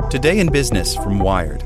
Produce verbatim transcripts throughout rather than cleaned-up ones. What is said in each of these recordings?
Today in Business from Wired.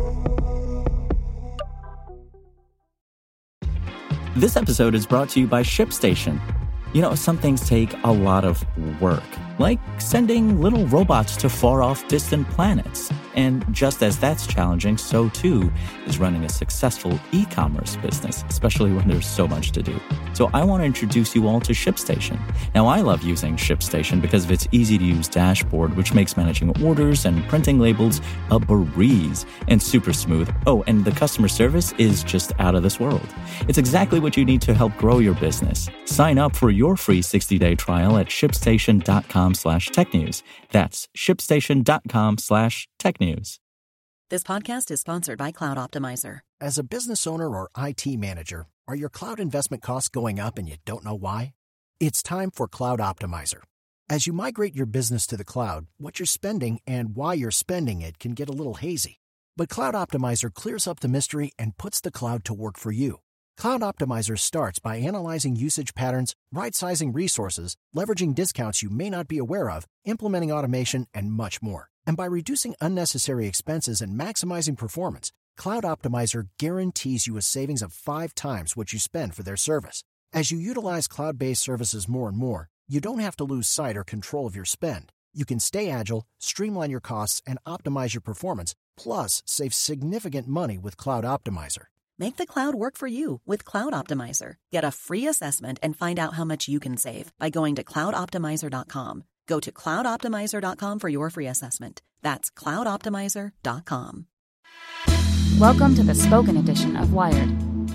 This episode is brought to you by ShipStation. You know, some things take a lot of work, like sending little robots to far-off distant planets. And just as that's challenging, so too is running a successful e-commerce business, especially when there's so much to do. So I want to introduce you all to ShipStation. Now, I love using ShipStation because of its easy-to-use dashboard, which makes managing orders and printing labels a breeze and super smooth. Oh, and the customer service is just out of this world. It's exactly what you need to help grow your business. Sign up for your free sixty-day trial at shipstation.com slash tech news. That's shipstation.com slash tech news. This podcast is sponsored by Cloud Optimizer. As a business owner or I T manager, are your cloud investment costs going up and you don't know why? It's time for Cloud Optimizer. As you migrate your business to the cloud, what you're spending and why you're spending it can get a little hazy. But Cloud Optimizer clears up the mystery and puts the cloud to work for you. Cloud Optimizer starts by analyzing usage patterns, right-sizing resources, leveraging discounts you may not be aware of, implementing automation, and much more. And by reducing unnecessary expenses and maximizing performance, Cloud Optimizer guarantees you a savings of five times what you spend for their service. As you utilize cloud-based services more and more, you don't have to lose sight or control of your spend. You can stay agile, streamline your costs, and optimize your performance, plus save significant money with Cloud Optimizer. Make the cloud work for you with Cloud Optimizer. Get a free assessment and find out how much you can save by going to cloud optimizer dot com. Go to cloud optimizer dot com for your free assessment. That's cloud optimizer dot com. Welcome to the spoken edition of Wired.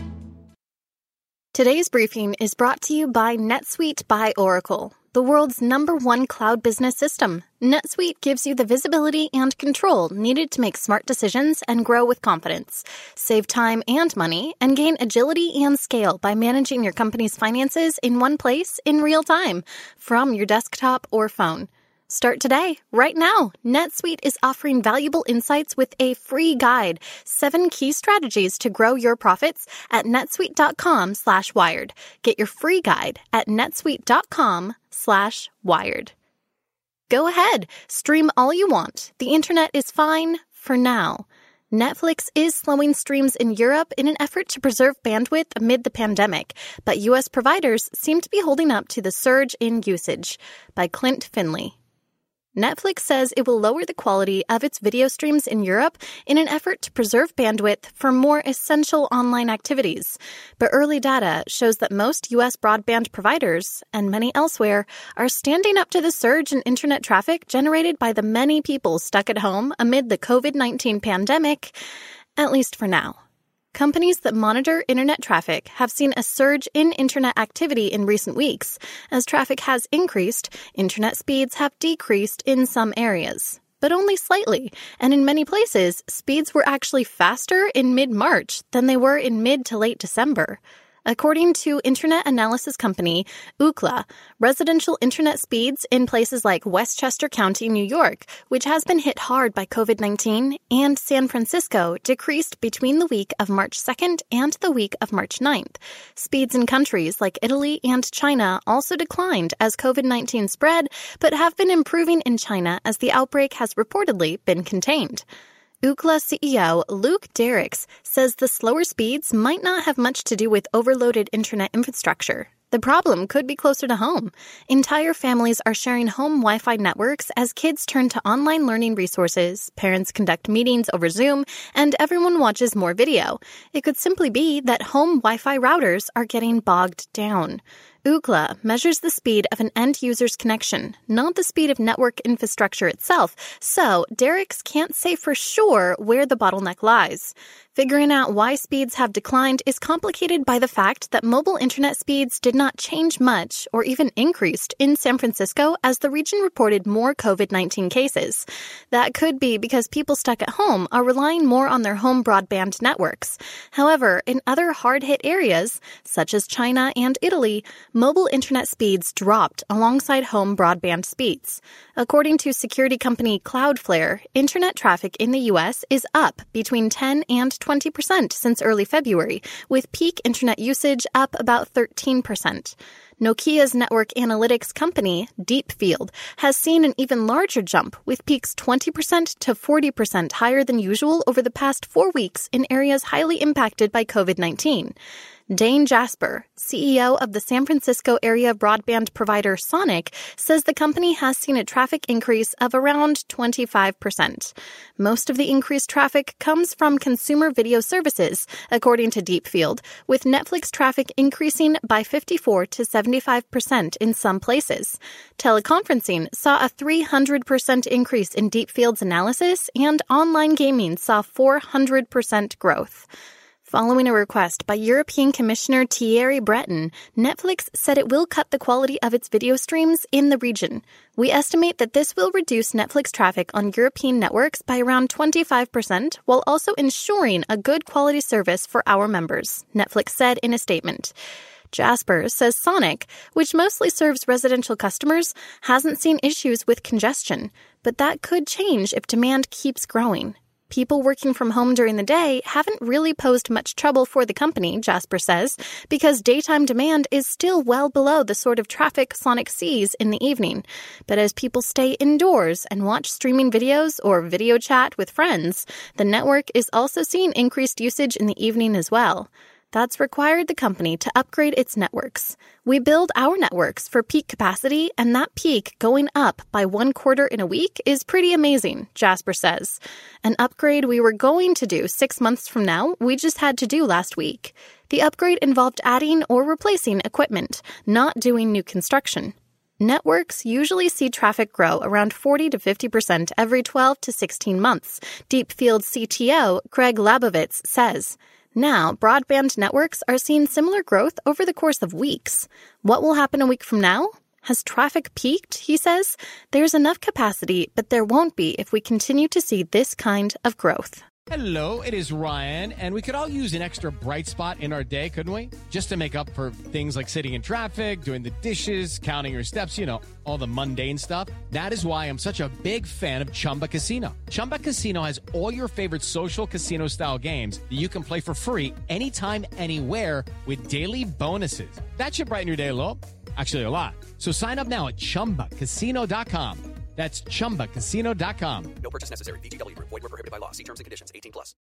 Today's briefing is brought to you by NetSuite by Oracle, the world's number one cloud business system. NetSuite gives you the visibility and control needed to make smart decisions and grow with confidence. Save time and money and gain agility and scale by managing your company's finances in one place in real time from your desktop or phone. Start today, right now. NetSuite is offering valuable insights with a free guide, seven key strategies to grow your profits at netsuite.com slash wired. Get your free guide at netsuite.com slash wired. Go ahead, stream all you want. The internet is fine for now. Netflix is slowing streams in Europe in an effort to preserve bandwidth amid the pandemic, but U S providers seem to be holding up to the surge in usage. By Clint Finley. Netflix says it will lower the quality of its video streams in Europe in an effort to preserve bandwidth for more essential online activities. But early data shows that most U S broadband providers, and many elsewhere, are standing up to the surge in internet traffic generated by the many people stuck at home amid the covid nineteen pandemic, at least for now. Companies that monitor internet traffic have seen a surge in internet activity in recent weeks. As traffic has increased, internet speeds have decreased in some areas, but only slightly. And in many places, speeds were actually faster in mid-March than they were in mid to late December. According to internet analysis company Ookla, residential internet speeds in places like Westchester County, New York, which has been hit hard by covid nineteen, and San Francisco decreased between the week of March second and the week of March ninth. Speeds in countries like Italy and China also declined as covid nineteen spread, but have been improving in China as the outbreak has reportedly been contained. Ookla C E O Luke Derricks says the slower speeds might not have much to do with overloaded internet infrastructure. The problem could be closer to home. Entire families are sharing home Wi-Fi networks as kids turn to online learning resources, parents conduct meetings over Zoom, and everyone watches more video. It could simply be that home Wi-Fi routers are getting bogged down. Ookla measures the speed of an end user's connection, not the speed of network infrastructure itself, so Derricks can't say for sure where the bottleneck lies. Figuring out why speeds have declined is complicated by the fact that mobile internet speeds did not change much or even increased in San Francisco as the region reported more covid nineteen cases. That could be because people stuck at home are relying more on their home broadband networks. However, in other hard-hit areas, such as China and Italy, mobile internet speeds dropped alongside home broadband speeds. According to security company Cloudflare, internet traffic in the U S is up between ten and twenty percent since early February, with peak internet usage up about thirteen percent. Nokia's network analytics company, Deepfield, has seen an even larger jump, with peaks twenty percent to forty percent higher than usual over the past four weeks in areas highly impacted by covid nineteen. Dane Jasper, C E O of the San Francisco area broadband provider Sonic, says the company has seen a traffic increase of around twenty-five percent. Most of the increased traffic comes from consumer video services, according to Deepfield, with Netflix traffic increasing by fifty-four to seventy-five percent in some places. Teleconferencing saw a three hundred percent increase in Deepfield's analysis, and online gaming saw four hundred percent growth. Following a request by European Commissioner Thierry Breton, Netflix said it will cut the quality of its video streams in the region. We estimate that this will reduce Netflix traffic on European networks by around twenty-five percent, while also ensuring a good quality service for our members, Netflix said in a statement. Jasper says Sonic, which mostly serves residential customers, hasn't seen issues with congestion, but that could change if demand keeps growing. People working from home during the day haven't really posed much trouble for the company, Jasper says, because daytime demand is still well below the sort of traffic Sonic sees in the evening. But as people stay indoors and watch streaming videos or video chat with friends, the network is also seeing increased usage in the evening as well. That's required the company to upgrade its networks. We build our networks for peak capacity, and that peak going up by one quarter in a week is pretty amazing, Jasper says. An upgrade we were going to do six months from now, we just had to do last week. The upgrade involved adding or replacing equipment, not doing new construction. Networks usually see traffic grow around forty to fifty percent every twelve to sixteen months, Deepfield C T O Craig Labovitz says. Now, broadband networks are seeing similar growth over the course of weeks. What will happen a week from now? Has traffic peaked, he says? There's enough capacity, but there won't be if we continue to see this kind of growth. Hello, it is Ryan, and we could all use an extra bright spot in our day, couldn't we? Just to make up for things like sitting in traffic, doing the dishes, counting your steps, you know, all the mundane stuff. That is why I'm such a big fan of Chumba Casino. Chumba Casino has all your favorite social casino-style games that you can play for free anytime, anywhere with daily bonuses. That should brighten your day a little. Actually, a lot. So sign up now at chumba casino dot com. That's chumba casino dot com. No purchase necessary. V G W Group. Void where prohibited by law. See terms and conditions. eighteen plus.